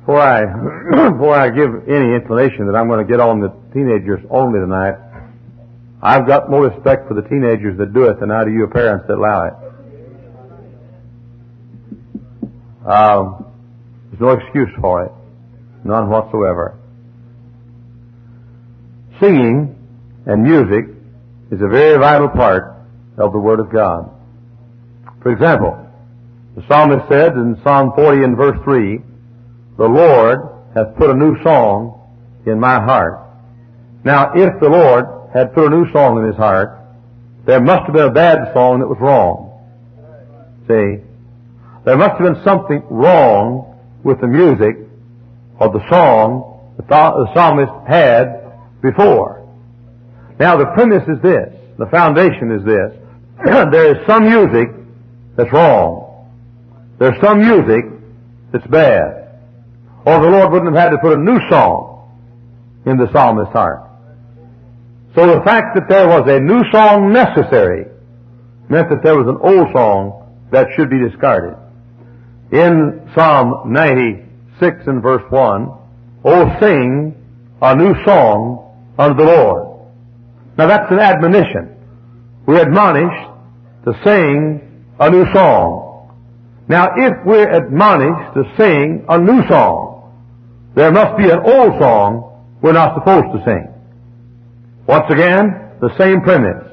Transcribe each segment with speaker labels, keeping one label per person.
Speaker 1: Before I give any inclination that I'm going to get on the teenagers only tonight, I've got more respect for the teenagers that do it than I do you parents that allow it. There's no excuse for it. None whatsoever. Singing and music is a very vital part of the Word of God. For example, the psalmist said in Psalm 40 and verse 3, "The Lord hath put a new song in my heart." Now, if the Lord had put a new song in his heart, there must have been a bad song that was wrong. See? There must have been something wrong with the music or the song the psalmist had before. Now, the premise is this. The foundation is this. There is some music that's wrong. There's some music that's bad. Or the Lord wouldn't have had to put a new song in the psalmist's heart. So the fact that there was a new song necessary meant that there was an old song that should be discarded. In Psalm 96 and verse 1, "Oh, sing a new song unto the Lord." Now that's an admonition. We're admonished to sing a new song. Now if we're admonished to sing a new song, there must be an old song we're not supposed to sing. Once again, the same premise.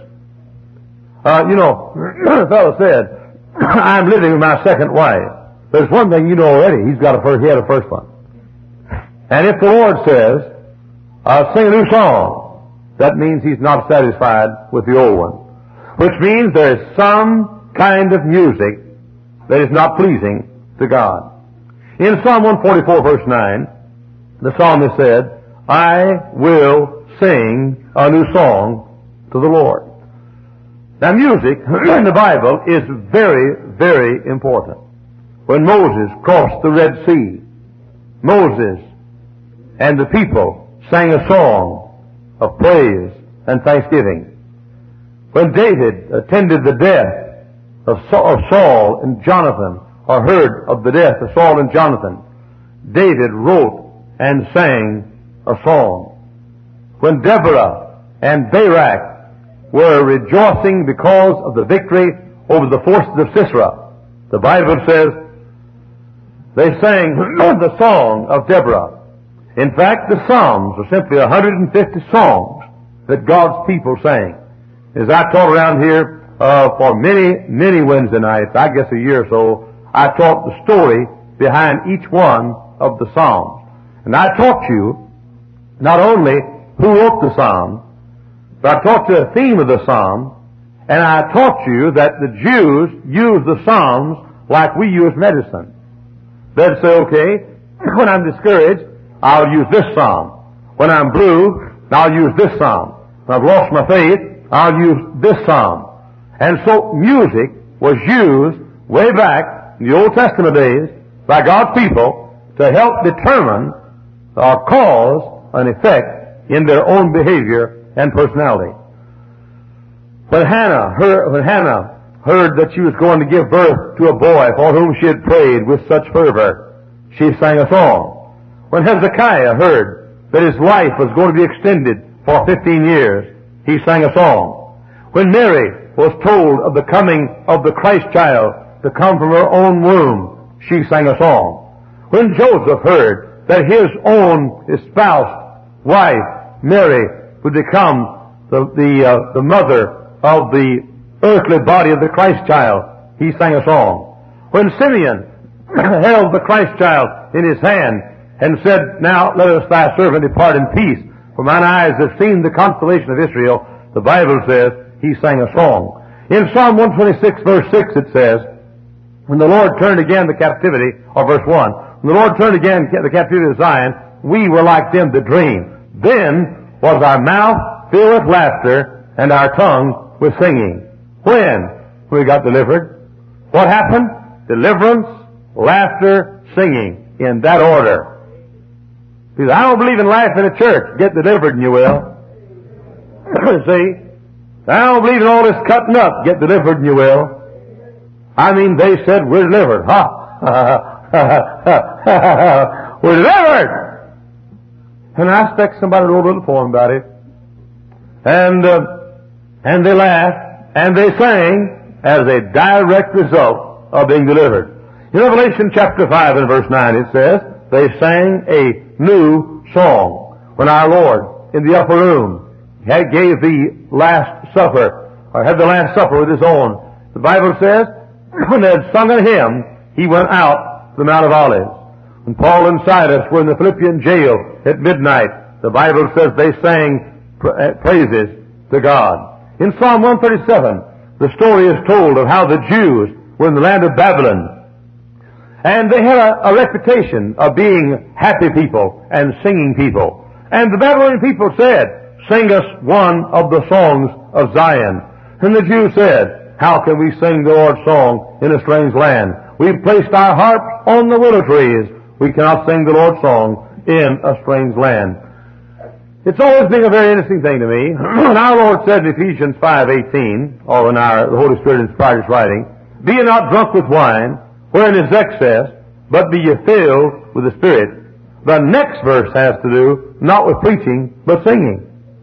Speaker 1: The fellow said, "I'm living with my second wife." There's one thing you know already. He had a first one. And if the Lord says, "Sing a new song," that means He's not satisfied with the old one. Which means there is some kind of music that is not pleasing to God. In Psalm 144 verse 9, the psalmist said, "I will sing a new song to the Lord." Now music in the Bible is very, very important. When Moses crossed the Red Sea, Moses and the people sang a song of praise and thanksgiving. When David attended the death of Saul and Jonathan, or heard of the death of Saul and Jonathan, David wrote and sang a song. When Deborah and Barak were rejoicing because of the victory over the forces of Sisera, the Bible says they sang the song of Deborah. In fact, the Psalms are simply 150 songs that God's people sang. As I taught around here for many, many Wednesday nights, I guess a year or so, I taught the story behind each one of the Psalms. And I taught you not only who wrote the Psalm, but I taught you the theme of the Psalm, and I taught you that the Jews used the Psalms like we use medicine. They'd say, "Okay, when I'm discouraged, I'll use this Psalm. When I'm blue, I'll use this Psalm. When I've lost my faith, I'll use this Psalm." And so music was used way back in the Old Testament days by God's people to help determine or cause an effect in their own behavior and personality. When Hannah heard that she was going to give birth to a boy for whom she had prayed with such fervor, she sang a song. When Hezekiah heard that his life was going to be extended for 15 years, he sang a song. When Mary was told of the coming of the Christ child to come from her own womb, she sang a song. When Joseph heard that his own espoused wife, Mary, would become the mother of the earthly body of the Christ child, he sang a song. When Simeon held the Christ child in his hand and said, "Now let us thy servant depart in peace, for mine eyes have seen the consolation of Israel," the Bible says he sang a song. In Psalm 126 verse 6 it says, "When the Lord turned again the captivity," or verse 1, "When the Lord turned again the captivity of Zion, we were like them that dream. Then was our mouth filled with laughter and our tongue with singing." When we got delivered, what happened? Deliverance, laughter, singing, in that order. He said, "I don't believe in life in a church." Get delivered and you will. See? "I don't believe in all this cutting up." Get delivered and you will. I mean, they said, "We're delivered." Ha! were delivered. And I expect somebody wrote a little poem about it. And they laughed and they sang as a direct result of being delivered. In Revelation chapter 5 and verse 9 it says, they sang a new song when our Lord in the upper room gave the Last Supper, or had the Last Supper with his own. The Bible says, when they had sung a hymn, he went out to the Mount of Olives. When Paul and Silas were in the Philippian jail at midnight, the Bible says they sang praises to God. In Psalm 137, the story is told of how the Jews were in the land of Babylon. And they had a reputation of being happy people and singing people. And the Babylonian people said, sing us one of the songs of Zion. And the Jews said, how can we sing the Lord's song in a strange land? We've placed our harps on the willow trees. We cannot sing the Lord's song in a strange land. It's always been a very interesting thing to me. When our Lord said in Ephesians 5:18, or when the Holy Spirit inspired his writing, be ye not drunk with wine, wherein is excess, but be ye filled with the Spirit. The next verse has to do not with preaching, but singing.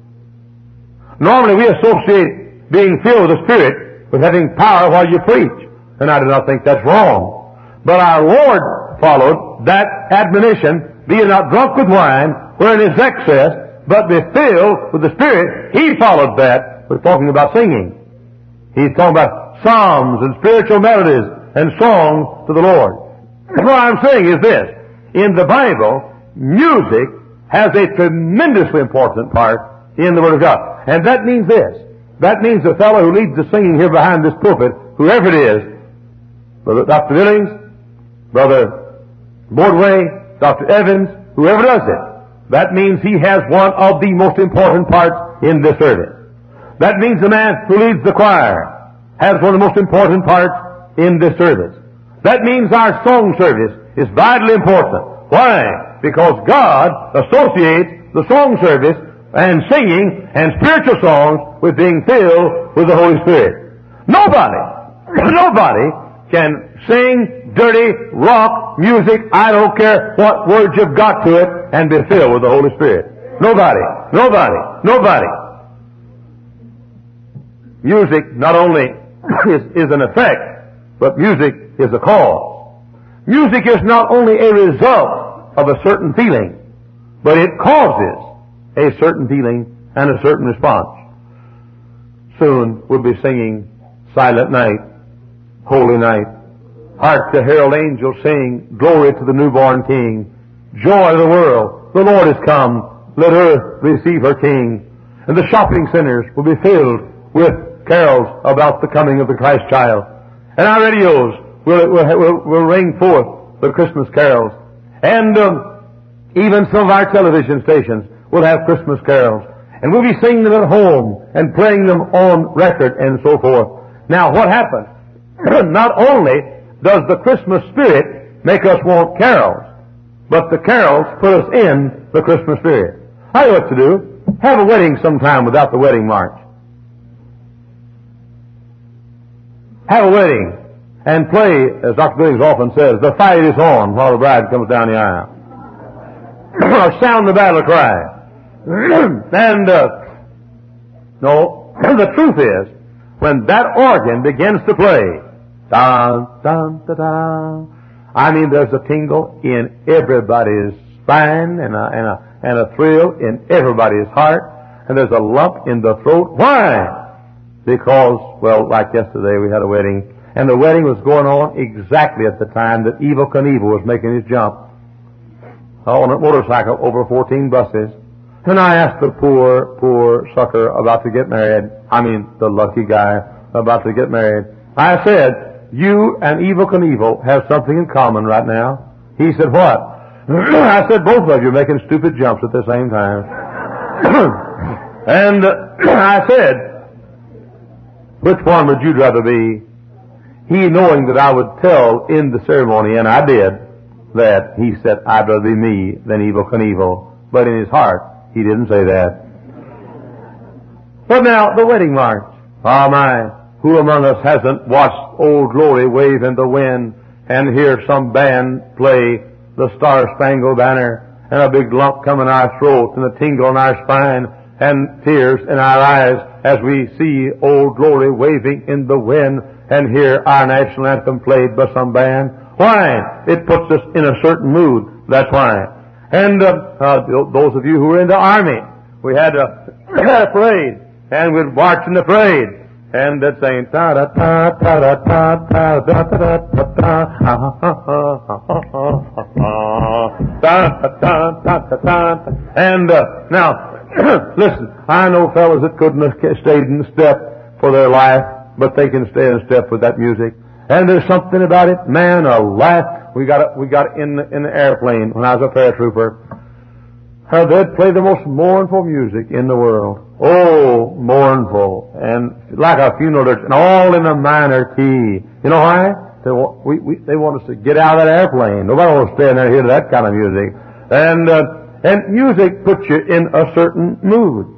Speaker 1: Normally we associate being filled with the Spirit with having power while you preach, and I do not think that's wrong. But our Lord followed that admonition, be ye not drunk with wine, wherein is excess, but be filled with the Spirit. He followed that with talking about singing. He's talking about psalms and spiritual melodies and songs to the Lord. What I'm saying is this. In the Bible, music has a tremendously important part in the Word of God. And that means this. That means the fellow who leads the singing here behind this pulpit, whoever it is, Brother Dr. Billings, Brother Bordway, Dr. Evans, whoever does it, that means he has one of the most important parts in this service. That means the man who leads the choir has one of the most important parts in this service. That means our song service is vitally important. Why? Because God associates the song service and singing and spiritual songs with being filled with the Holy Spirit. Nobody can sing dirty rock music, I don't care what words you've got to it, and be filled with the Holy Spirit. Nobody. Music not only is an effect, but music is a cause. Music is not only a result of a certain feeling, but it causes a certain feeling and a certain response. Soon we'll be singing Silent Night, Holy Night. Hark the herald angels sing, glory to the newborn King. Joy of the world, the Lord is come, let earth receive her King. And the shopping centers will be filled with carols about the coming of the Christ child. And our radios will ring forth the Christmas carols. And even some of our television stations will have Christmas carols. And we'll be singing them at home and playing them on record and so forth. Now what happens? Not only does the Christmas spirit make us want carols, but the carols put us in the Christmas spirit. I know what to do. Have a wedding sometime without the wedding march. Have a wedding and play, as Dr. Billings often says, the fight is on while the bride comes down the aisle. Or sound the battle cry. And, no, the truth is, when that organ begins to play, dun, dun, da, da, I mean, there's a tingle in everybody's spine and a thrill in everybody's heart, and there's a lump in the throat. Why? Because, well, like yesterday we had a wedding, and the wedding was going on exactly at the time that Evel Knievel was making his jump on a motorcycle over 14 buses. And I asked the poor sucker about to get married, I mean the lucky guy about to get married, I said, you and Evel Knievel have something in common right now. He said, what? I said, both of you are making stupid jumps at the same time. And I said, which one would you rather be? He, knowing that I would tell in the ceremony, and I did, that he said, I'd rather be me than Evel Knievel. But in his heart, he didn't say that. But now, the wedding march. Oh my, who among us hasn't watched Old Glory wave in the wind and hear some band play the Star-Spangled Banner, and a big lump come in our throat, and a tingle in our spine, and tears in our eyes as we see Old Glory waving in the wind and hear our national anthem played by some band. Why? It puts us in a certain mood. That's why. And those of you who were in the army, we had a parade, and we'd march in the parade, and they'd sing ta da ta ta da ta ta da ta da ta ta. And now, listen, I know fellas that couldn't have stayed in step for their life, but they can stay in step with that music. And there's something about it, man, alive. We got it in the airplane when I was a paratrooper. They'd play the most mournful music in the world. Oh, mournful. And like a funeral dirge, and all in a minor key. You know why? They want us to get out of that airplane. Nobody wants to stay in there and hear that kind of music. And music puts you in a certain mood.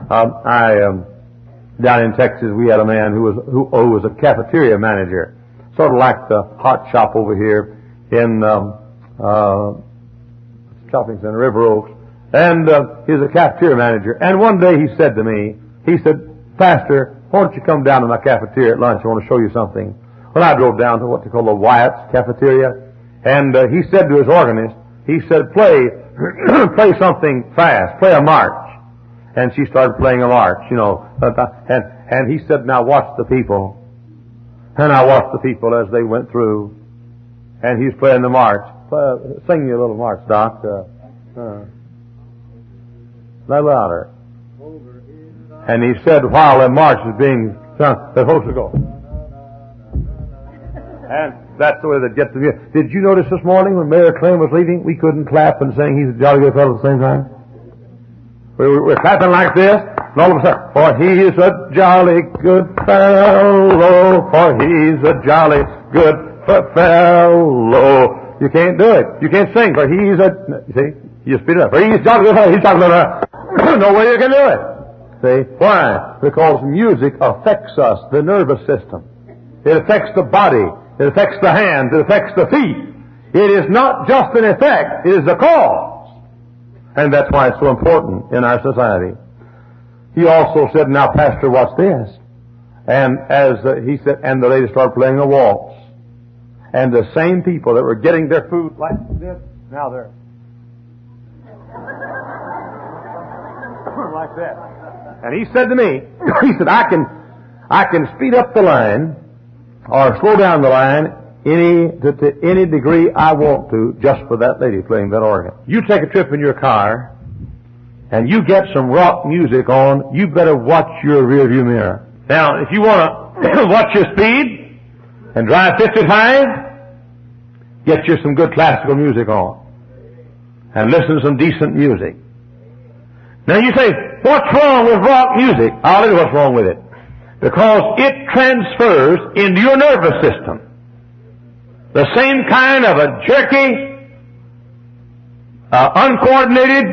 Speaker 1: Down in Texas, we had a man who was a cafeteria manager. Sort of like the hot shop over here in shopping center, River Oaks. And he's a cafeteria manager. And one day he said to me, he said, "Pastor, why don't you come down to my cafeteria at lunch? I want to show you something." Well, I drove down to what they call the Wyatt's cafeteria. And he said to his organist, he said, play something fast, play a march. And she started playing a march, you know. And he said, "Now watch the people." And I watched the people as they went through. And he's playing the march. Sing me a little march, Doc. A little louder. And he said, while the march is being sung, they're supposed to go. And that's the way they get the music. Did you notice this morning when Mayor Clem was leaving, we couldn't clap and sing "He's a Jolly Good Fellow" at the same time? We're clapping like this, and all of a sudden, "For he's a jolly good fellow, for he's a jolly good fellow." You can't do it. You can't sing, for he's a... You see? You speed it up. For he's a jolly good fellow, he's jolly good fellow. No way you can do it. See? Why? Because music affects us, the nervous system. It affects the body. It affects the hands. It affects the feet. It is not just an effect. It is a cause. And that's why it's so important in our society. He also said, "Now, Pastor, watch this." And as he said, and the lady started playing a waltz. And the same people that were getting their food like this, now they're like that. And he said to me, he said, I can speed up the line or slow down the line to any degree I want to just for that lady playing that organ. You take a trip in your car and you get some rock music on, you better watch your rearview mirror. Now, if you want to watch your speed and drive 55, get you some good classical music on and listen to some decent music. Now you say, what's wrong with rock music? I'll tell you what's wrong with it. Because it transfers into your nervous system the same kind of a jerky, uncoordinated,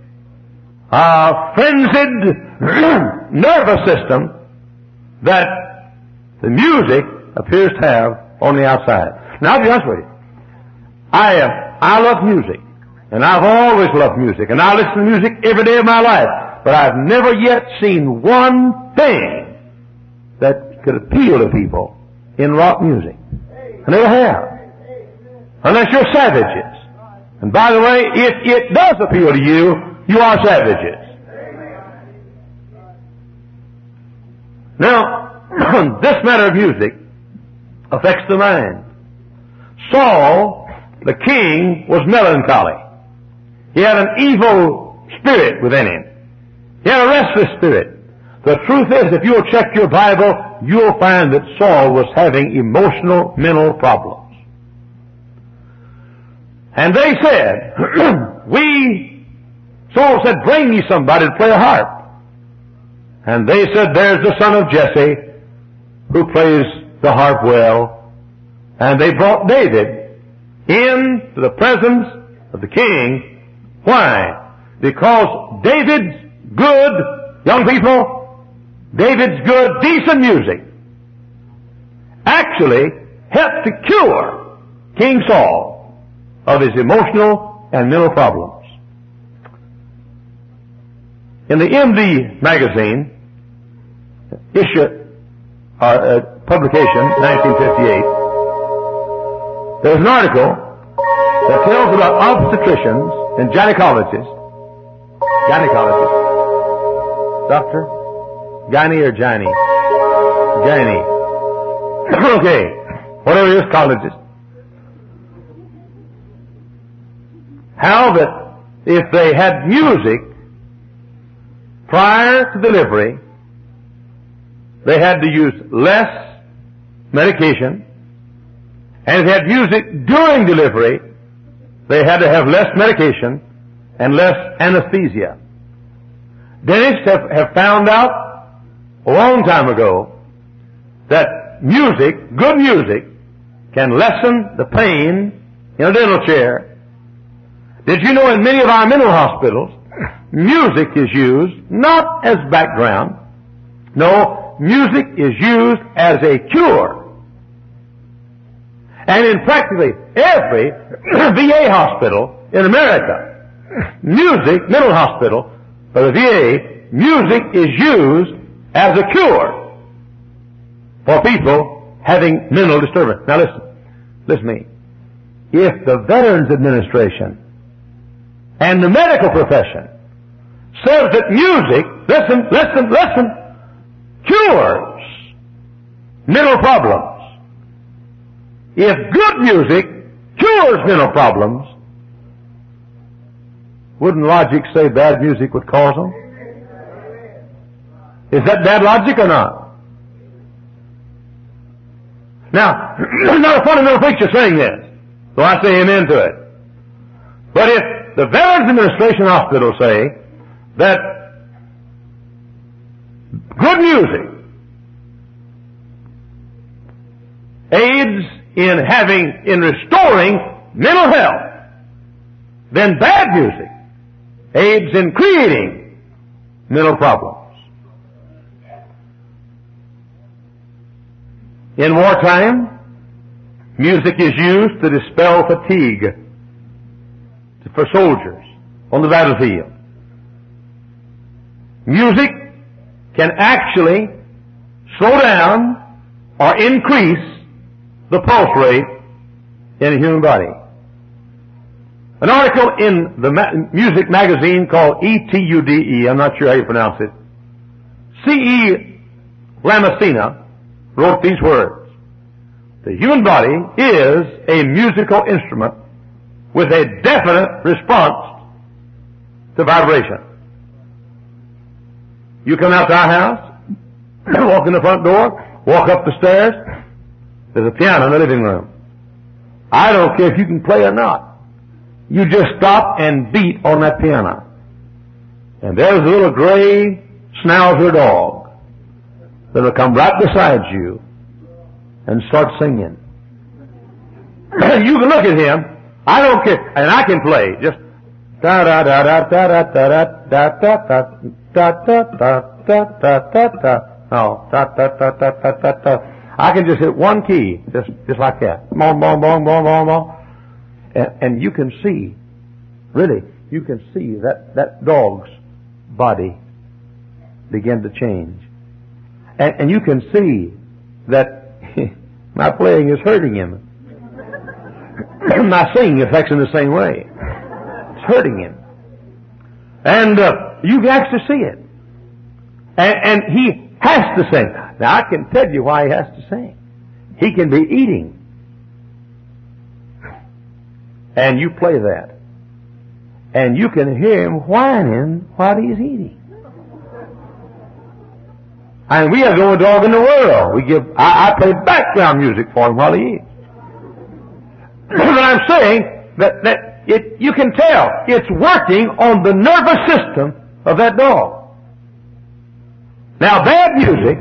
Speaker 1: frenzied nervous system that the music appears to have on the outside. Now, I'll be honest with you. I love music, and I've always loved music, and I listen to music every day of my life, but I've never yet seen one thing that could appeal to people in rock music. I never have. Unless you're savages. And by the way, if it does appeal to you, you are savages. Now, this matter of music affects the mind. Saul, the king, was melancholy. He had an evil spirit within him. He had a restless spirit. The truth is, if you'll check your Bible, you'll find that Saul was having emotional, mental problems. And they said, Saul said, "Bring me somebody to play a harp." And they said, "There's the son of Jesse who plays the harp well." And they brought David into the presence of the king. Why? Because David's good, young people, David's good, decent music actually helped to cure King Saul of his emotional and mental problems. In the MD magazine, publication, 1958, there's an article that tells about obstetricians and gynecologists. Doctor? Gyne or gyne? Gyne. Okay. Whatever it is, colleges. How that if they had music prior to delivery, they had to use less medication, and if they had music during delivery, they had to have less medication and less anesthesia. Dentists have found out a long time ago that music, good music, can lessen the pain in a dental chair. Did you know in many of our mental hospitals, music is used not as background. No, music is used as a cure. And in practically every VA hospital in America, mental hospital, for the VA, music is used as a cure for people having mental disturbance. Now listen to me. If the Veterans Administration and the medical profession says that music, listen, cures mental problems. If good music cures mental problems, wouldn't logic say bad music would cause them? Is that bad logic or not? Now, there's not a fundamental preacher saying this, so I say amen to it. But if the Veterans Administration hospitals say that good music aids in restoring mental health, then bad music aids in creating mental problems. In wartime, music is used to dispel fatigue for soldiers on the battlefield. Music can actually slow down or increase the pulse rate in a human body. An article in the music magazine called ETUDE, I'm not sure how you pronounce it, C.E. Lamasina wrote these words: the human body is a musical instrument with a definite response to vibration. You come out to our house, walk in the front door, walk up the stairs, there's a piano in the living room. I don't care if you can play or not. You just stop and beat on that piano. And there's a little gray schnauzer dog that'll come right beside you and start singing. You can look at him. I don't care, and I can play just da da da da da da da da da da da da da da da da da. No, da da da da da da da. I can just hit one key, just like that. Boom, boom, boom, boom, boom, boom. And you can see, really, you can see that dog's body begin to change. And you can see that my playing is hurting him. My singing affects him the same way. It's hurting him. And you can actually see it. And he has to sing. Now, I can tell you why he has to sing. He can be eating. And you play that. And you can hear him whining while he's eating. And we have the only dog in the world. I play background music for him while he eats. But I'm saying that you can tell it's working on the nervous system of that dog. Now, bad music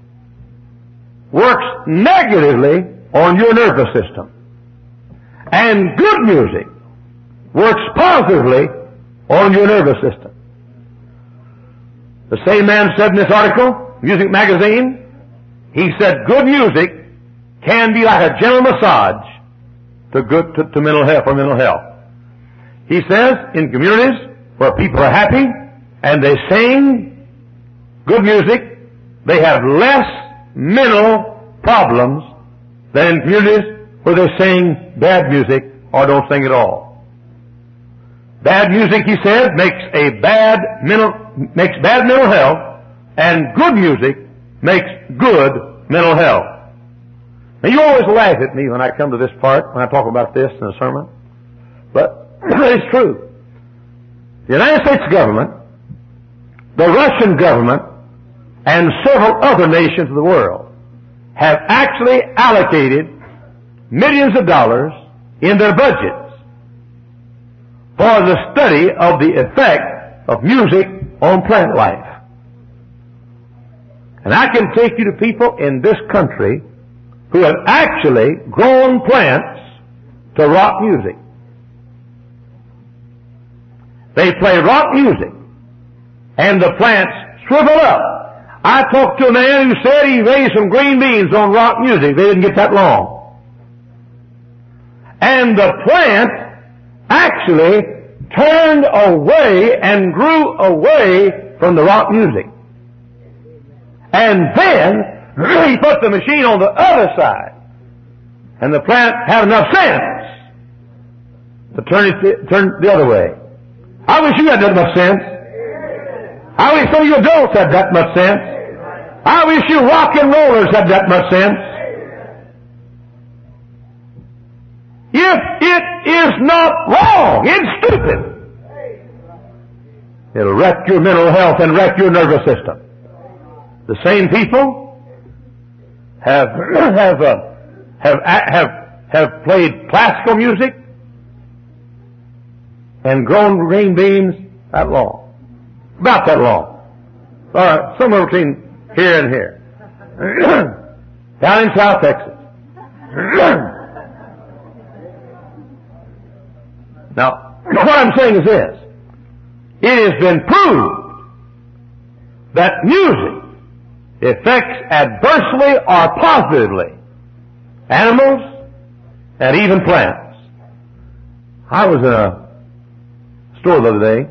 Speaker 1: works negatively on your nervous system. And good music works positively on your nervous system. The same man said in this article, Music Magazine, he said good music can be like a gentle massage to mental health or mental health. He says in communities where people are happy and they sing good music, they have less mental problems than in communities where they sing bad music or don't sing at all. Bad music, he said, makes bad mental health, and good music makes good mental health. Now you always laugh at me when I come to this part, when I talk about this in a sermon, but it's true. The United States government, the Russian government, and several other nations of the world have actually allocated millions of dollars in their budgets for the study of the effect of music on plant life. And I can take you to people in this country who have actually grown plants to rock music. They play rock music, and the plants shrivel up. I talked to a man who said he raised some green beans on rock music. They didn't get that long. And the plant actually turned away and grew away from the rock music. And then he put the machine on the other side. And the plant had enough sense to turn the other way. I wish you had that much sense. I wish some of you adults had that much sense. I wish you rock and rollers had that much sense. If it is not wrong, it's stupid. It'll wreck your mental health and wreck your nervous system. The same people have played classical music and grown green beans that long. About that long. Or somewhere between here and here. Down in South Texas. Now, what I'm saying is this. It has been proved that music affects adversely or positively animals and even plants. I was in a store the other day,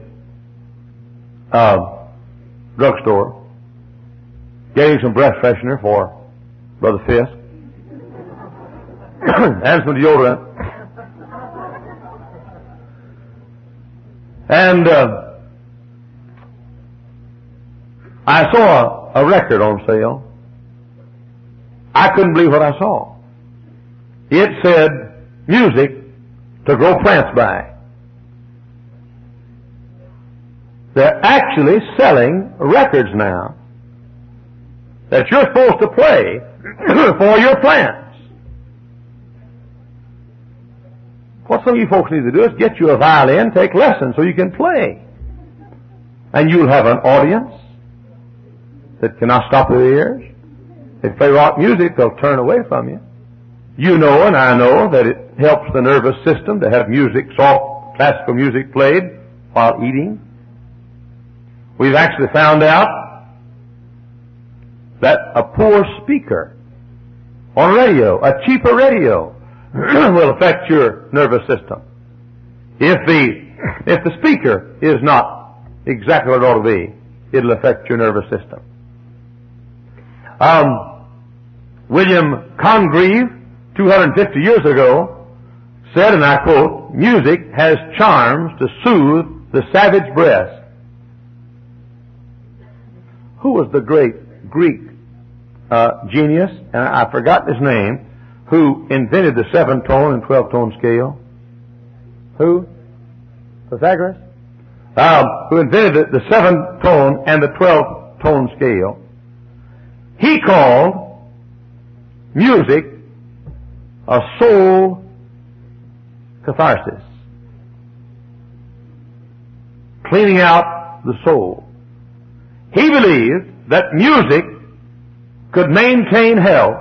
Speaker 1: drugstore, getting some breath freshener for Brother Fisk and some deodorant. And I saw a record on sale. I couldn't believe what I saw. It said, music to grow plants by. They're actually selling records now that you're supposed to play for your plants. What some of you folks need to do is get you a violin, take lessons so you can play. And you'll have an audience that cannot stop their ears. If they play rock music, they'll turn away from you. You know and I know that it helps the nervous system to have music, soft classical music played while eating. We've actually found out that a poor speaker on radio, a cheaper radio, will affect your nervous system. If the speaker is not exactly what it ought to be, it'll affect your nervous system. William Congreve, 250 years ago, said, and I quote, "Music has charms to soothe the savage breast." Who was the great Greek genius, and I forgot his name, who invented the 7-tone and 12-tone scale? Who? Pythagoras? Who invented the 7-tone and the 12-tone scale. He called music a soul catharsis. Cleaning out the soul. He believed that music could maintain health.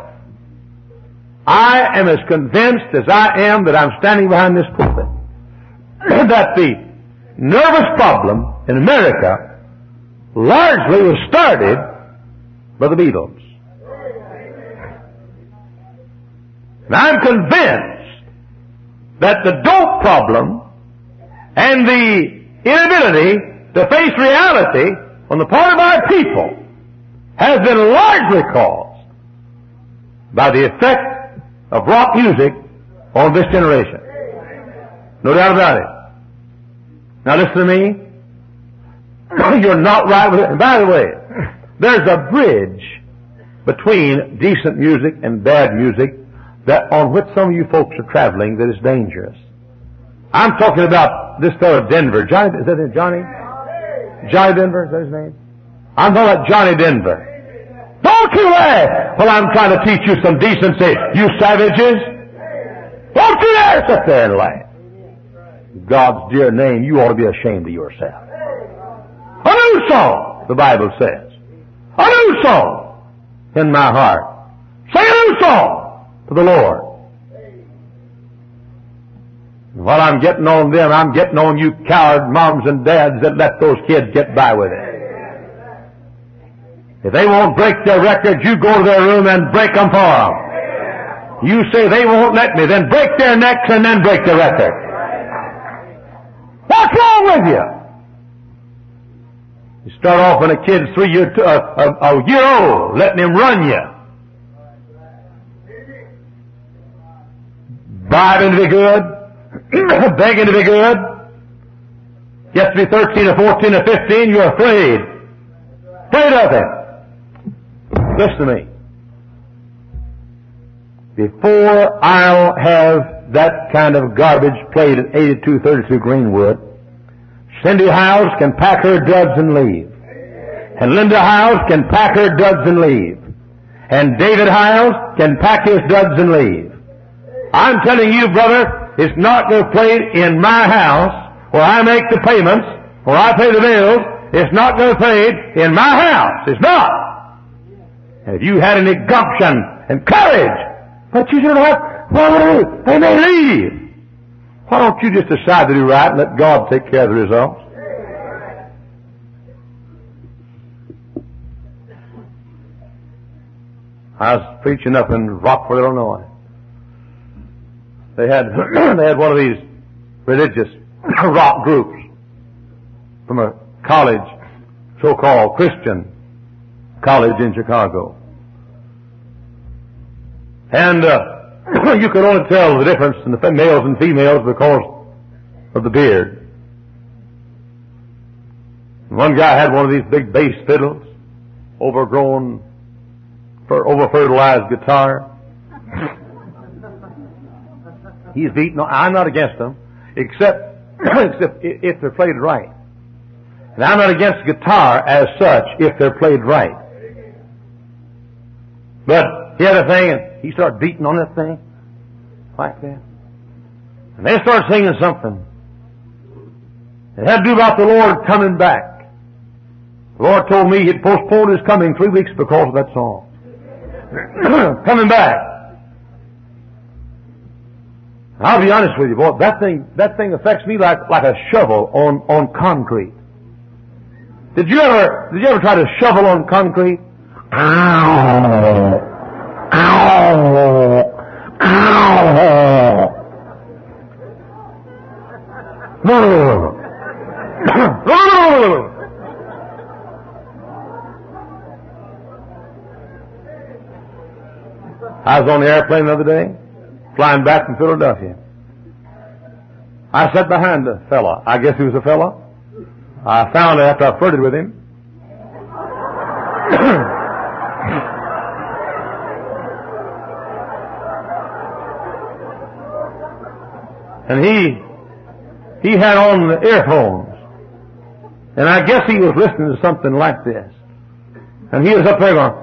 Speaker 1: I am as convinced as I am that I'm standing behind this pulpit that the nervous problem in America largely was started by the Beatles. And I'm convinced that the dope problem and the inability to face reality on the part of our people has been largely caused by the effect of rock music on this generation. No doubt about it. Now listen to me. You're not right with it. And by the way, there's a bridge between decent music and bad music that on which some of you folks are traveling that is dangerous. I'm talking about this fellow Denver. Johnny, is that it, Johnny? Johnny Denver, is that his name? I'm talking about Johnny Denver. Don't you laugh while I'm trying to teach you some decency, you savages. Don't you dare sit there and laugh. In God's dear name, you ought to be ashamed of yourself. A new song, the Bible says. A new song in my heart. Sing a new song to the Lord. And while I'm getting on them, I'm getting on you coward moms and dads that let those kids get by with it. If they won't break their records, you go to their room and break them for them. You say they won't let me, then break their necks and then break the record. What's wrong with you? You start off when a kid's a year old, letting him run you. Bribing to be good, begging to be good. Gets to be 13 or 14 or 15, you're afraid. Afraid of him. Listen to me. Before I'll have that kind of garbage played at 8232 Greenwood, Cindy Howes can pack her duds and leave. And Linda Howes can pack her duds and leave. And David Howes can pack his duds and leave. I'm telling you, brother, it's not going to play in my house where I make the payments, where I pay the bills. It's not going to play in my house. It's not. And if you had any gumption and courage, but you should have, well, they may leave. Why don't you just decide to do right and let God take care of the results? I was preaching up in Rockford, Illinois. They had one of these religious rock groups from a college, so-called Christian college in Chicago. And you could only tell the difference in the males and females because of the beard. One guy had one of these big bass fiddles, over-fertilized guitar. He's beating. I'm not against them, except if they're played right. And I'm not against guitar as such if they're played right. But he had a thing, and he started beating on that thing like that. And they started singing something. It had to do about the Lord coming back. The Lord told me He'd postponed His coming 3 weeks because of that song. Coming back. I'll be honest with you, boy, that thing affects me like a shovel on concrete. Did you ever try to shovel on concrete? Ow! Ow! Ow! I was on the airplane the other day, flying back from Philadelphia. I sat behind a fella. I guess he was a fella. I found out after I flirted with him. And he had on the earphones. And I guess he was listening to something like this. And he was up there going,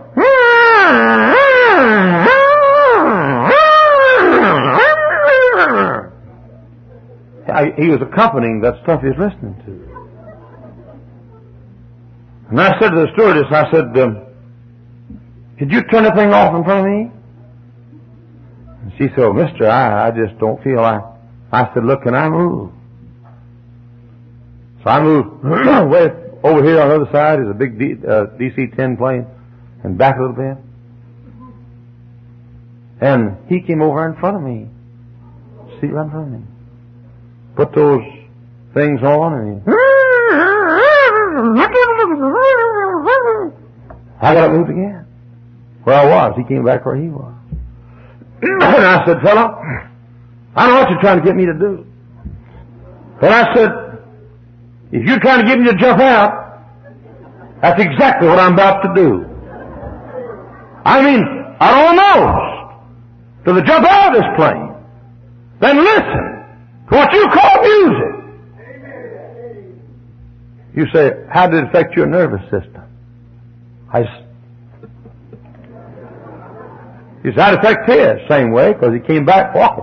Speaker 1: he was accompanying that stuff he was listening to. And I said to the stewardess, I said, could you turn the thing off in front of me? And she said, mister, I just don't feel I said, look, can I move? So I moved way over here on the other side is a big DC-10 plane, and back a little bit. And he came over in front of me, seat right in front of me. Put those things on and I got up and moved again. Where I was, he came back where he was. And I said, "Fellow, I know what you're trying to get me to do." But I said, "If you're trying to get me to jump out, that's exactly what I'm about to do." I mean, I almost to the jump out of this plane. Then listen to what you call music. You say, "How did it affect your nervous system?" He said, "How'd it affect his?" Same way, because he came back walking.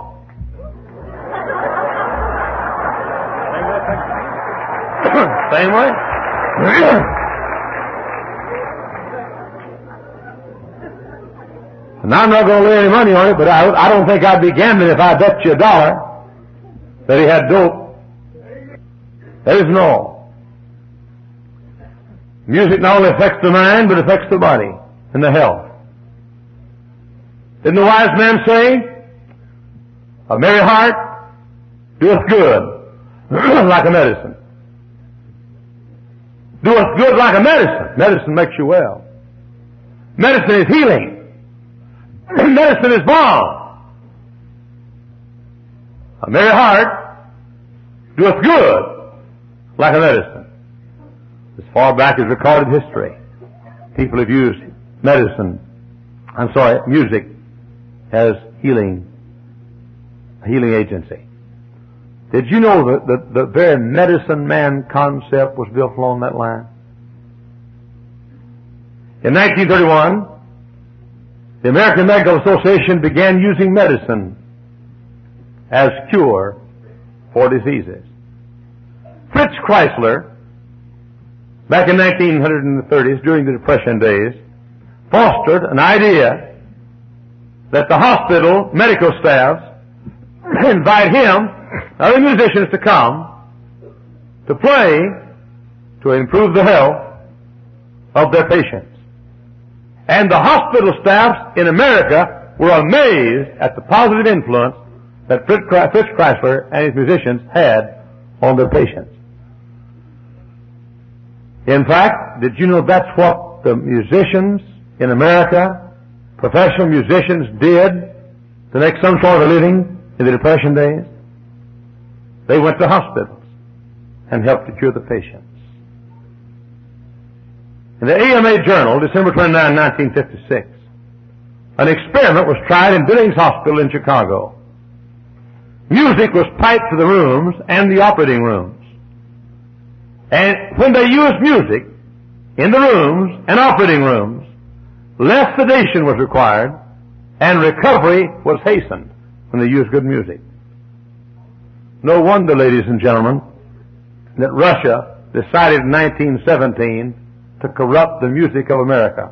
Speaker 1: Same way. And I'm not going to lay any money on it, but I don't think I'd be gambling if I bet you $1 that he had dope. That isn't all. Music not only affects the mind, but affects the body and the health. Didn't the wise man say, "A merry heart doeth good like a medicine." Doeth good like a medicine. Medicine makes you well. Medicine is healing. Medicine is balm. A merry heart doeth good like a medicine. As far back as recorded history, people have used music as healing agency. Did you know that the very medicine man concept was built along that line? In 1931, the American Medical Association began using medicine as cure for diseases. Fritz Chrysler, back in 1930s, during the Depression days, fostered an idea that the hospital medical staffs invite him, other musicians, to come to play to improve the health of their patients. And the hospital staffs in America were amazed at the positive influence that Fritz Chrysler and his musicians had on their patients. In fact, did you know that's what the musicians in America, professional musicians, did to make some sort of a living in the Depression days? They went to hospitals and helped to cure the patients. In the AMA Journal, December 29, 1956, an experiment was tried in Billings Hospital in Chicago. Music was piped to the rooms and the operating rooms. And when they used music in the rooms and operating rooms, less sedation was required and recovery was hastened when they used good music. No wonder, ladies and gentlemen, that Russia decided in 1917 to corrupt the music of America.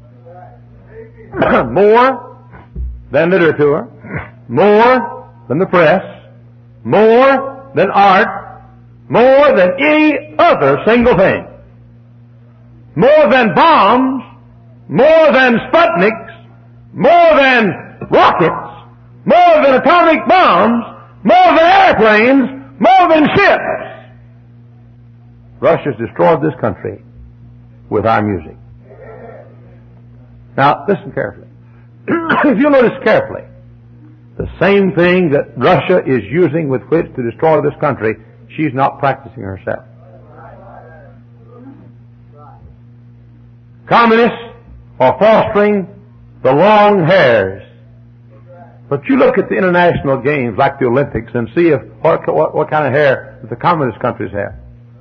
Speaker 1: More than literature, more than the press, more than art, more than any other single thing. More than bombs, more than Sputniks, more than rockets, more than atomic bombs, more than airplanes, more than ships. Russia's destroyed this country with our music. Now, listen carefully. If you notice carefully, the same thing that Russia is using with which to destroy this country, she's not practicing herself. Communists are fostering the long hairs. But you look at the international games like the Olympics and see what kind of hair that the communist countries have.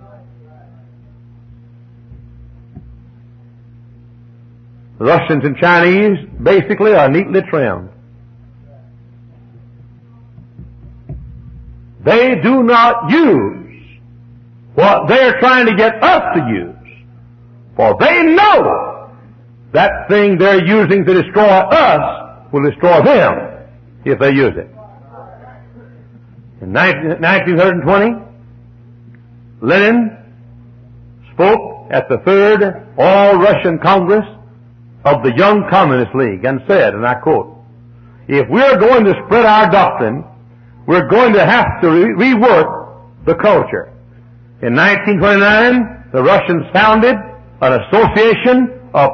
Speaker 1: The Russians and Chinese basically are neatly trimmed. They do not use what they're trying to get us to use, for they know that thing they're using to destroy us will destroy them if they use it. In 1920, Lenin spoke at the Third All-Russian Congress of the Young Communist League and said, and I quote, "If we're going to spread our doctrine, we're going to have to rework the culture. In 1929, the Russians founded an association of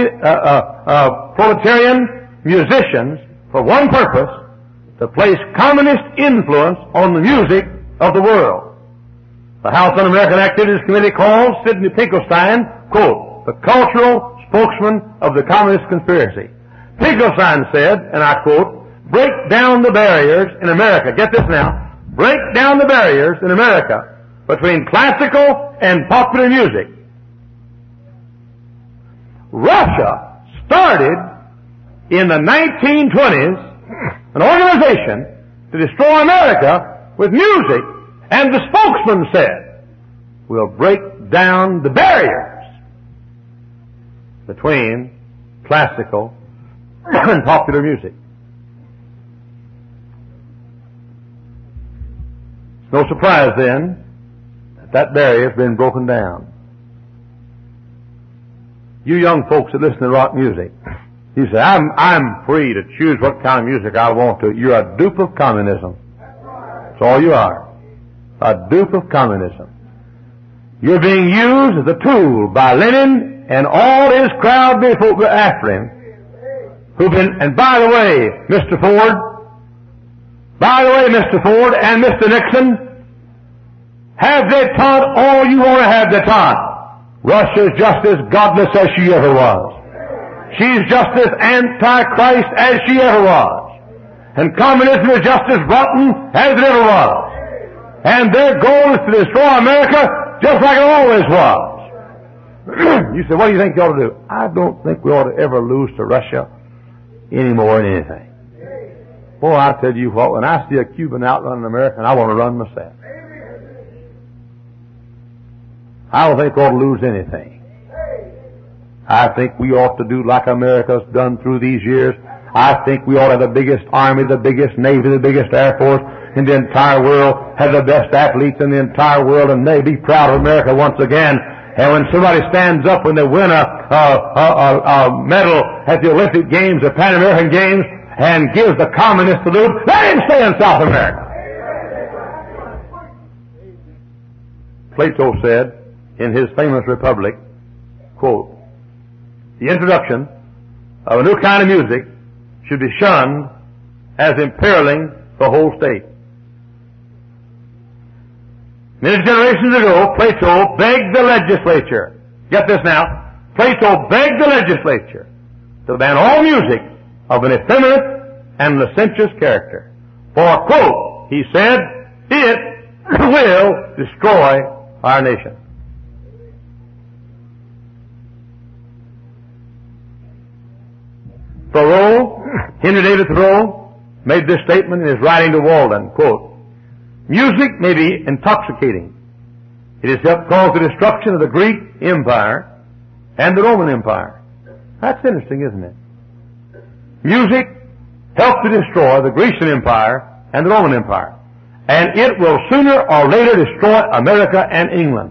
Speaker 1: proletarian musicians for one purpose, to place communist influence on the music of the world. The House Un-American Activities Committee called Sidney Finkelstein, quote, the cultural spokesman of the communist conspiracy. Finkelstein said, and I quote, break down the barriers in America. Get this now. Break down the barriers in America between classical and popular music. Russia started in the 1920s an organization to destroy America with music, and the spokesman said, we'll break down the barriers between classical and popular music. It's no surprise then that barrier has been broken down. You young folks that listen to rock music, you say, I'm free to choose what kind of music I want to. You're a dupe of communism. That's all you are. A dupe of communism. You're being used as a tool by Lenin and all his crowd after him. And by the way, Mr. Ford and Mr. Nixon, have they taught all you want to have they taught? Russia's just as godless as she ever was. She's just as anti-Christ as she ever was. And communism is just as rotten as it ever was. And their goal is to destroy America just like it always was. You say, what do you think you ought to do? I don't think we ought to ever lose to Russia any more than anything. Boy, I tell you what, when I see a Cuban outrunning America, I want to run myself. I don't think we ought to lose anything. I think we ought to do like America's done through these years. I think we ought to have the biggest army, the biggest navy, the biggest air force in the entire world, have the best athletes in the entire world, and they be proud of America once again. And when somebody stands up when they win a medal at the Olympic Games, the Pan American Games, and gives the communist salute, let him stay in South America. Plato said in his famous Republic, quote, the introduction of a new kind of music should be shunned as imperiling the whole state. Many generations ago, Plato begged the legislature, get this now, Plato begged the legislature to ban all music of an effeminate and licentious character. For, quote, he said, it will destroy our nation. Thoreau, Henry David Thoreau, made this statement in his writing to Walden, quote, music may be intoxicating. It has helped cause the destruction of the Greek Empire and the Roman Empire. That's interesting, isn't it? Music helped to destroy the Grecian Empire and the Roman Empire. And it will sooner or later destroy America and England.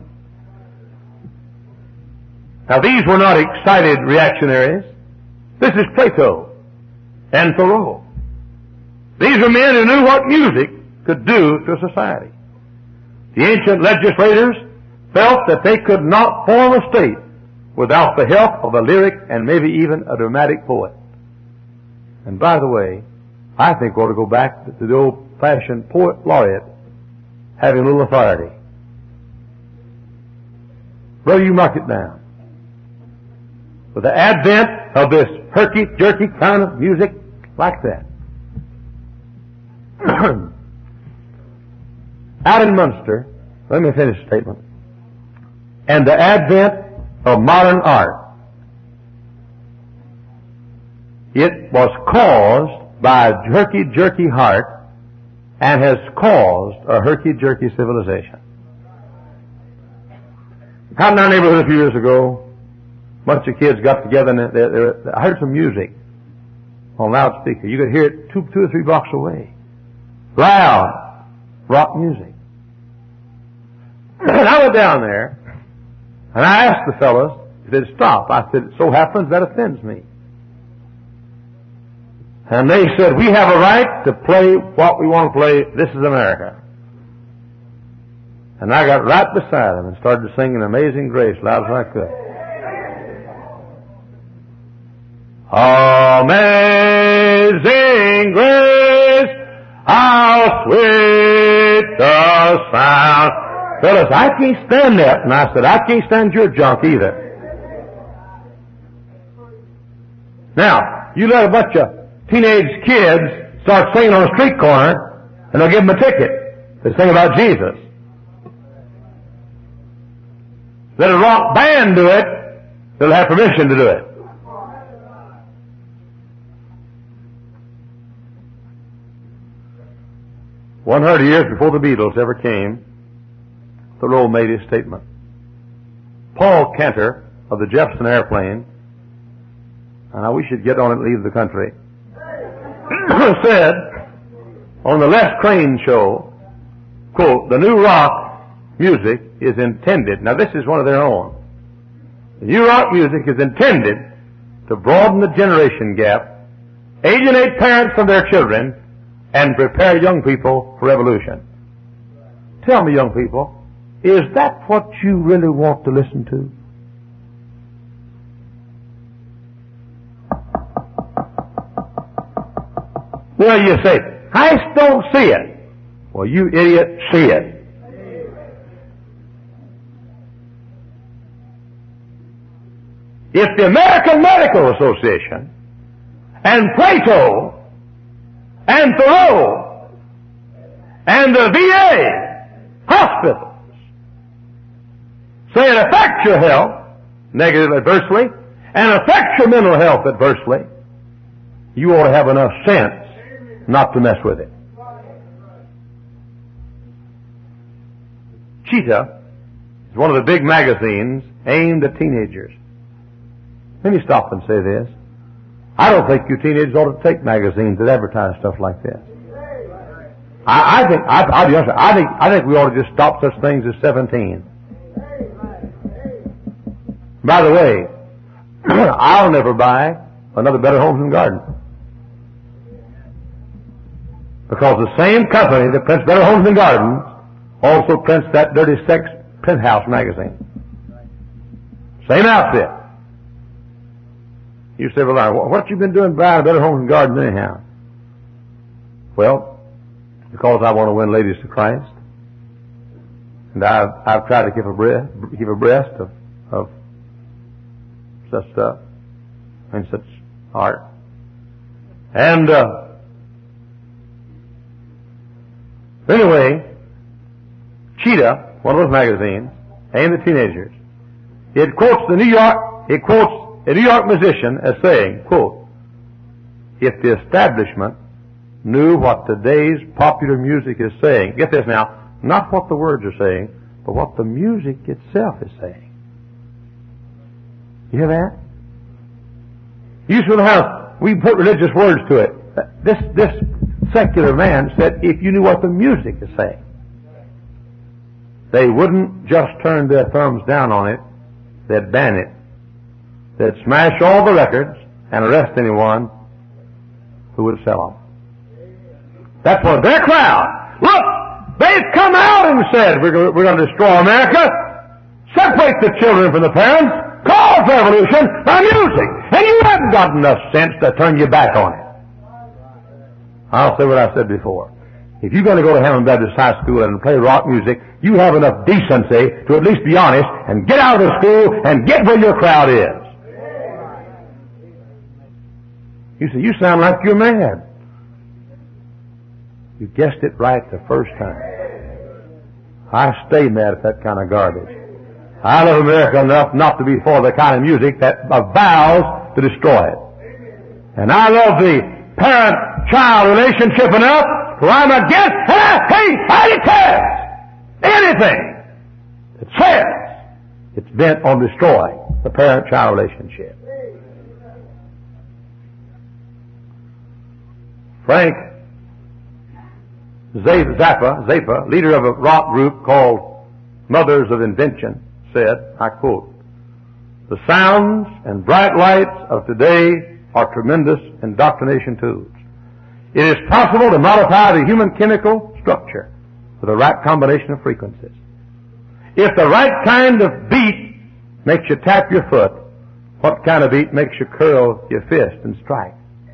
Speaker 1: Now these were not excited reactionaries. This is Plato and Thoreau. These are men who knew what music could do to society. The ancient legislators felt that they could not form a state without the help of a lyric and maybe even a dramatic poet. And by the way, I think we ought to go back to the old-fashioned poet laureate having a little authority. Brother, you mark it down. With the advent of this herky-jerky kind of music like that, out in Munster, let me finish the statement, and the advent of modern art, it was caused by a herky-jerky heart and has caused a herky-jerky civilization. Out in our neighborhood a few years ago, a bunch of kids got together and I heard some music on loudspeaker. You could hear it two or three blocks away. Loud rock music. And I went down there and I asked the fellows if they'd stop. I said, it so happens that offends me. And they said, we have a right to play what we want to play. This is America. And I got right beside them and started singing Amazing Grace loud as I could. Amazing Grace, how sweet the sound. Fellas, I can't stand that. And I said, I can't stand your junk either. Now, you let a bunch of teenage kids start singing on a street corner, and they'll give them a ticket. They sing about Jesus. Let a rock band do it, they'll have permission to do it. 100 years before the Beatles ever came, Thoreau made his statement. Paul Cantor of the Jefferson Airplane, and we should get on it and leave the country, said on the Les Crane show, quote, the new rock music is intended, now this is one of their own, the new rock music is intended to broaden the generation gap, alienate parents from their children, and prepare young people for revolution. Tell me, young people, is that what you really want to listen to? Well, you say, I don't see it. Well, you idiot, see it. If the American Medical Association and Plato and Thoreau and the VA hospitals say it affects your health negatively, adversely, and affects your mental health adversely, you ought to have enough sense not to mess with it. Cheetah is one of the big magazines aimed at teenagers. Let me stop and say this. I don't think you teenagers ought to take magazines that advertise stuff like this. I think we ought to just stop such things as 17. By the way, I'll never buy another Better Homes and Gardens. Because the same company that prints Better Homes and Gardens also prints that Dirty Sex Penthouse magazine. Same outfit. You say, well, what you been doing buying Better Homes and Gardens anyhow? Well, because I want to win ladies to Christ. And I've tried to keep abreast of such stuff and such art. And anyway, Cheetah, one of those magazines, aimed at teenagers, it quotes a New York musician as saying, quote, if the establishment knew what today's popular music is saying, get this now, not what the words are saying, but what the music itself is saying. You hear that? You should have, we put religious words to it. This secular man said, if you knew what the music is saying, they wouldn't just turn their thumbs down on it, they'd ban it. They'd smash all the records and arrest anyone who would sell them. That's what their crowd. Look, they've come out and said, we're going to destroy America, separate the children from the parents, cause revolution by music. And you haven't got enough sense to turn your back on it. I'll say what I said before. If you're going to go to Hammond Baptist High School and play rock music, you have enough decency to at least be honest and get out of the school and get where your crowd is. You say, you sound like you're mad. You guessed it right the first time. I stay mad at that kind of garbage. I love America enough not to be for the kind of music that vows to destroy it. And I love the parent-child relationship enough where I'm against, and I detest anything that says it's bent on destroying the parent-child relationship. Frank Zappa, leader of a rock group called Mothers of Invention, said, I quote, the sounds and bright lights of today are tremendous indoctrination tools. It is possible to modify the human chemical structure with the right combination of frequencies. If the right kind of beat makes you tap your foot, what kind of beat makes you curl your fist and strike?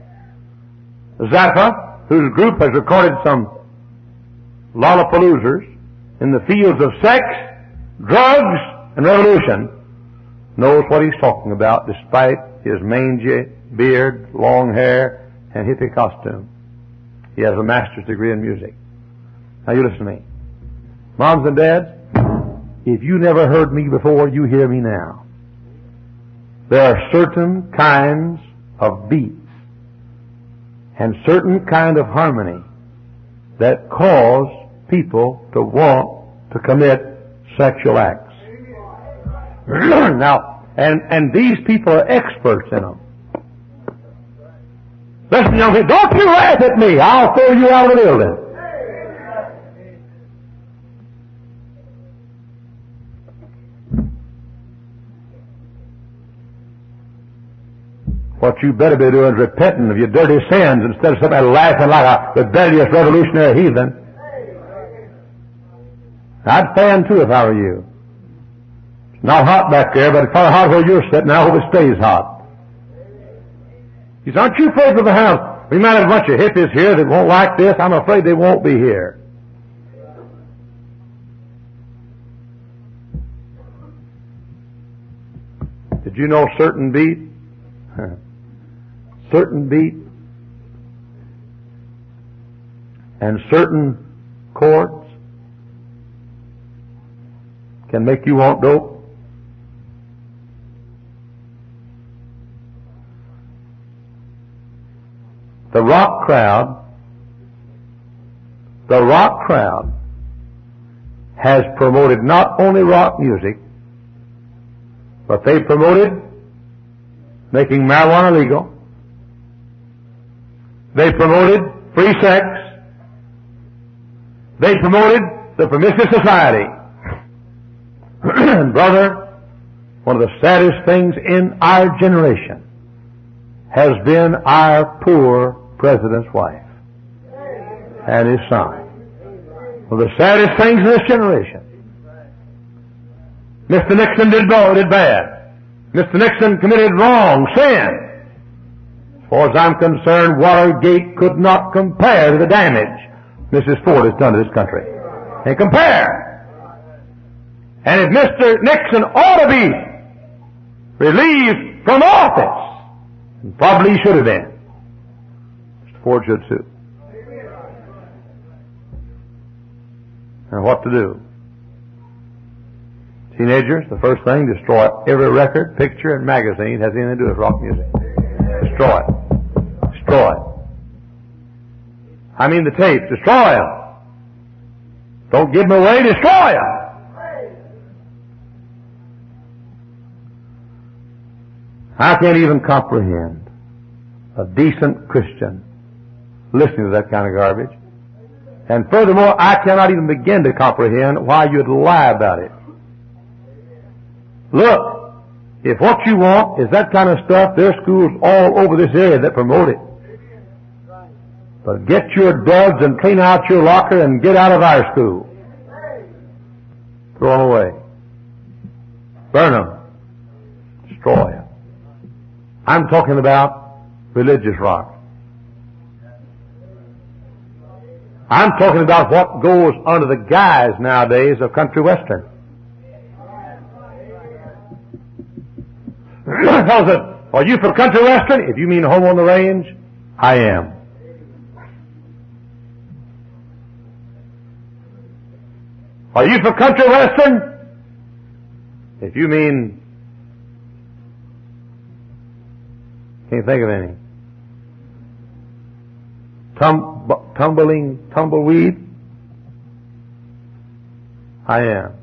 Speaker 1: Zappa, whose group has recorded some lollapaloozers in the fields of sex, drugs, and revolution, knows what he's talking about despite his mangy beard, long hair, and hippie costume. He has a master's degree in music. Now you listen to me. Moms and dads, if you never heard me before, you hear me now. There are certain kinds of beats and certain kind of harmony that cause people to want to commit sexual acts. Now, and these people are experts in them. Listen, young people, don't you laugh at me. I'll throw you out of the building. What you better be doing is repenting of your dirty sins instead of somebody laughing like a rebellious revolutionary heathen. I'd fan too if I were you. It's not hot back there, but it's probably hot where you're sitting. I hope it stays hot. He said, aren't you afraid of the house? We might have a bunch of hippies here that won't like this. I'm afraid they won't be here. Did you know certain beat and certain chords can make you want dope? The rock crowd has promoted not only rock music, but they promoted making marijuana legal. They promoted free sex. They promoted the promiscuous society. Brother, one of the saddest things in our generation has been our poor president's wife and his son. One of the saddest things in this generation. Mr. Nixon did bad. Mr. Nixon committed wrong, sin. As far as I'm concerned, Watergate could not compare to the damage Mrs. Ford has done to this country. Can't compare. And if Mr. Nixon ought to be relieved from office, and probably he should have been, Mr. Ford should too. And what to do? Teenagers, the first thing, destroy every record, picture, and magazine that has anything to do with rock music. Destroy it. Destroy it. I mean the tapes. Destroy them. Don't give them away. Destroy them. I can't even comprehend a decent Christian listening to that kind of garbage. And furthermore, I cannot even begin to comprehend why you'd lie about it. Look, if what you want is that kind of stuff, there are schools all over this area that promote it. But get your duds and clean out your locker and get out of our school. Throw them away. Burn them. Destroy them. I'm talking about religious rock. I'm talking about what goes under the guise nowadays of country western. Are you for country western? If you mean home on the range, I am. Are you for country western? If you mean, can't think of any. Tumbleweed, I am.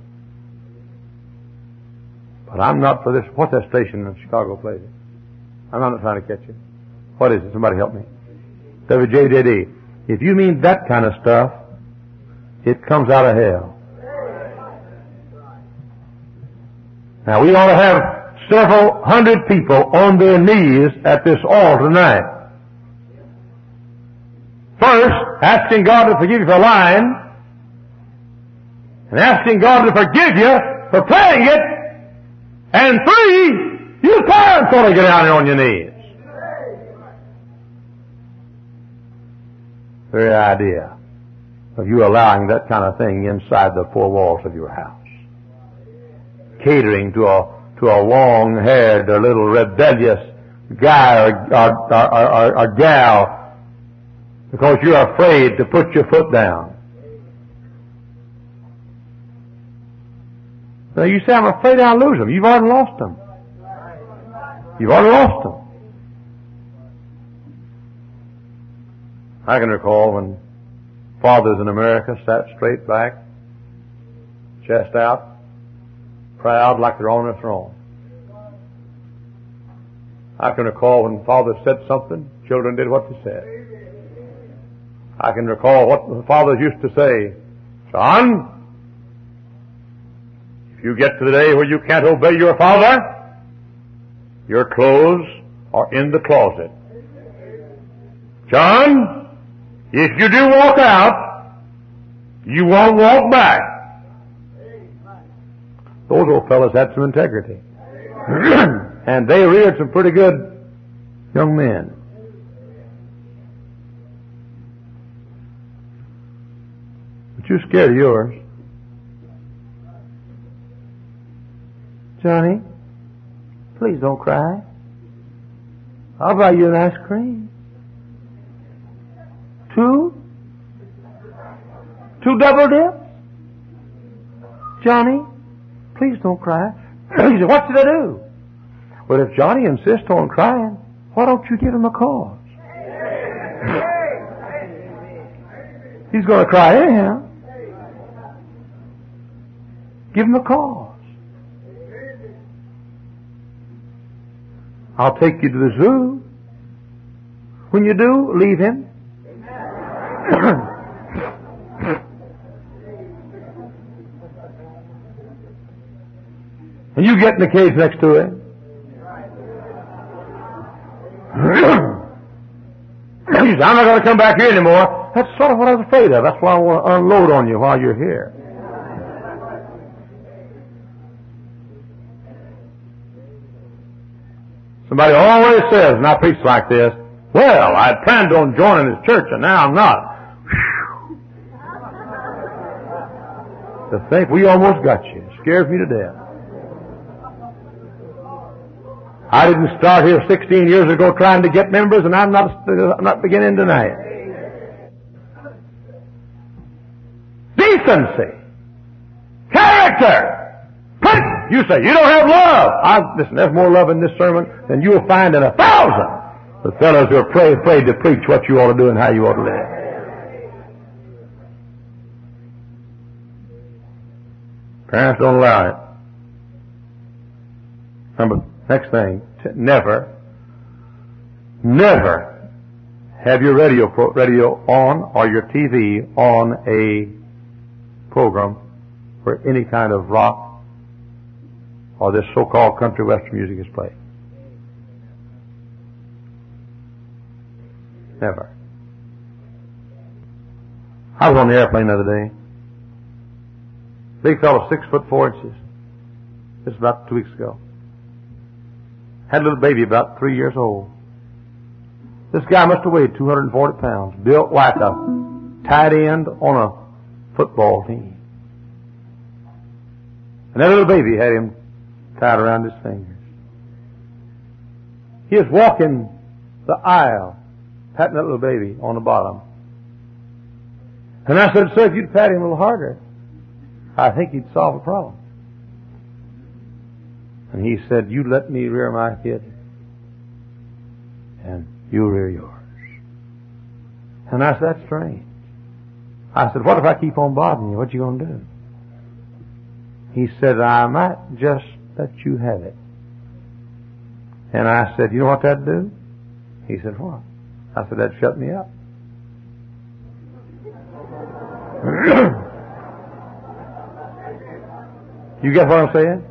Speaker 1: But I'm not for this. What's that station in Chicago plays it? I'm not trying to catch it. What is it? Somebody help me. WJDD. If you mean that kind of stuff, it comes out of hell. Now we ought to have several hundred people on their knees at this altar tonight. asking God to forgive you for lying, and asking God to forgive you for playing it, and 3, you parents ought to get down on your knees. The very idea of you allowing that kind of thing inside the 4 walls of your house. Catering to a long-haired, a little rebellious guy or gal because you're afraid to put your foot down. Now you say, I'm afraid I'll lose them. You've already lost them. You've already lost them. I can recall when fathers in America sat straight back, chest out, proud like they're on a throne. I can recall when fathers said something, children did what they said. I can recall what the fathers used to say, son, if you get to the day where you can't obey your father, your clothes are in the closet. John, if you do walk out, you won't walk back. Those old fellas had some integrity. And they reared some pretty good young men. But you're scared of yours. Johnny, please don't cry. I'll buy you an ice cream. 2 double dips? Johnny, please don't cry. He said, what should I do? Well, if Johnny insists on crying, why don't you give him a cause? He's going to cry anyhow. Give him a cause. I'll take you to the zoo. When you do, leave him. And you get in the cage next to him. He says, I'm not going to come back here anymore. That's sort of what I was afraid of. That's why I want to unload on you while you're here. Somebody always says, and I preach like this, well, I planned on joining this church and now I'm not. To think we almost got you. It scares me to death. I didn't start here 16 years ago trying to get members, and I'm not beginning tonight. Decency. Character. You say, you don't have love. Listen, there's more love in this sermon than you'll find in 1,000. The fellows who are afraid to preach what you ought to do and how you ought to live. Parents don't allow it. Remember, next thing, never have your radio on or your TV on a program where any kind of rock or this so-called country western music is played. Never. I was on the airplane the other day. Big fellow, 6'4". This was about 2 weeks ago. Had a little baby about 3 years old. This guy must have weighed 240 pounds, built like a tight end on a football team. And that little baby had him tied around his fingers. He was walking the aisle, patting that little baby on the bottom. And I said, sir, if you'd pat him a little harder, I think he'd solve the problem. And he said, you let me rear my kid, and you rear yours. And I said, that's strange. I said, what if I keep on bothering you? What you going to do? He said, I might just let you have it. And I said, you know what that'd do? He said, what? I said, that'd shut me up. You get what I'm saying?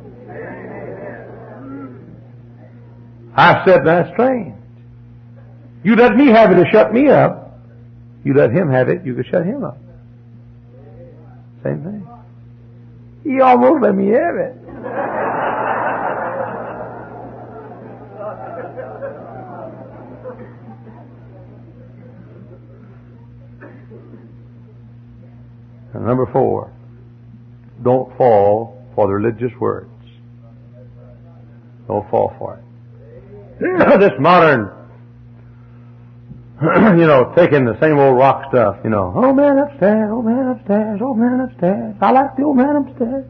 Speaker 1: I said, that's strange. You let me have it to shut me up. You let him have it, you could shut him up. Same thing. He almost let me have it. And number 4, don't fall for the religious words. Don't fall for it. This modern, taking the same old rock stuff, oh man upstairs, oh man upstairs, oh man upstairs. I like the old man upstairs.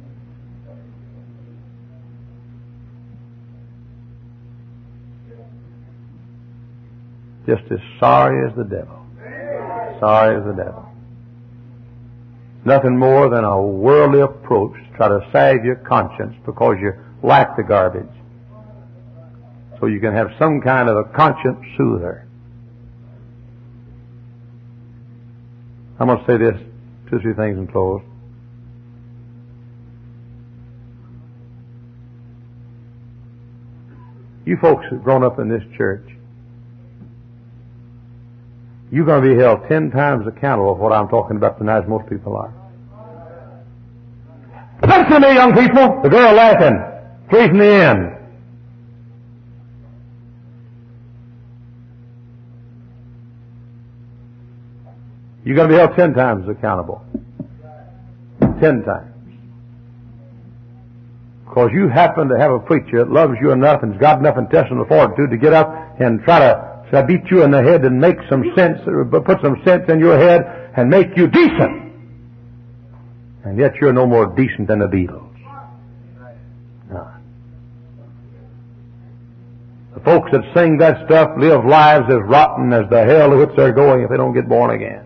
Speaker 1: Just as sorry as the devil. Sorry as the devil. Nothing more than a worldly approach to try to salve your conscience because you like the garbage. So you can have some kind of a conscience soother. I'm going to say this, 2 or 3 things and close. You folks who've grown up in this church, you're going to be held 10 times accountable for what I'm talking about tonight, as most people are. Listen to me, young people. The girl laughing. 3 from the end. You're going to be held 10 times accountable. 10 times. Because you happen to have a preacher that loves you enough and's got enough intestinal fortitude to get up and try to beat you in the head and make some sense, put some sense in your head and make you decent. And yet you're no more decent than the Beatles. No. The folks that sing that stuff live lives as rotten as the hell to which they're going if they don't get born again.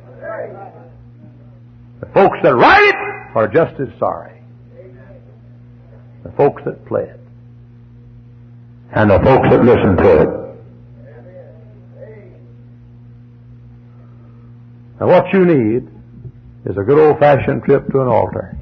Speaker 1: The folks that write it are just as sorry. The folks that play it. And the folks that listen to it. Now what you need is a good old-fashioned trip to an altar.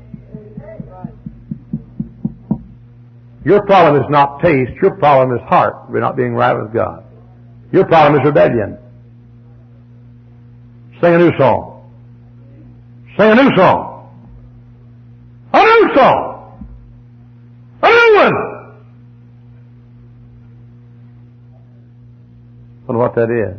Speaker 1: Your problem is not taste. Your problem is heart. You're not being right with God. Your problem is rebellion. Sing a new song. Sing a new song. A new song. A new one. I wonder what that is.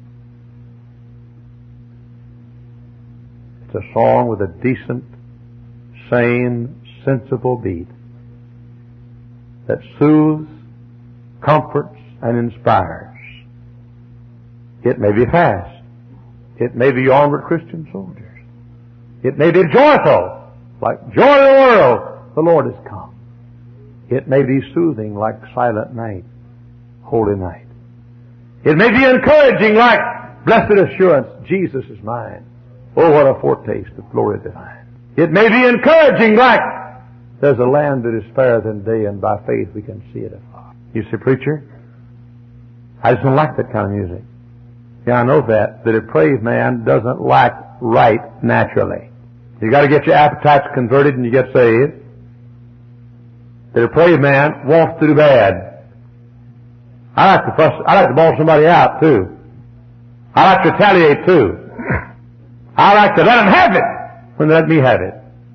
Speaker 1: It's a song with a decent, sane, sensible beat that soothes, comforts, and inspires. It may be fast. It may be armed Christian soldiers. It may be joyful, like joy in the world, the Lord has come. It may be soothing, like silent night, holy night. It may be encouraging, like blessed assurance, Jesus is mine. Oh, what a foretaste of glory divine. It may be encouraging, like there's a land that is fairer than day, and by faith we can see it afar. You see, preacher, I just don't like that kind of music. Yeah, I know that a depraved man doesn't like right naturally. You got to get your appetites converted and you get saved. The depraved man wants to do bad. I like to bawl somebody out too. I like to retaliate too. I like to let them have it when they let me have it.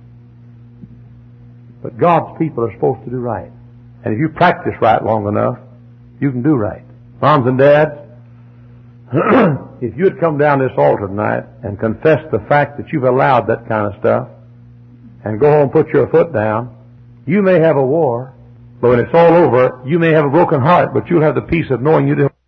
Speaker 1: But God's people are supposed to do right. And if you practice right long enough, you can do right. Moms and dads, if you'd come down this altar tonight and confess the fact that you've allowed that kind of stuff and go home and put your foot down, you may have a war, but when it's all over, you may have a broken heart, but you'll have the peace of knowing you didn't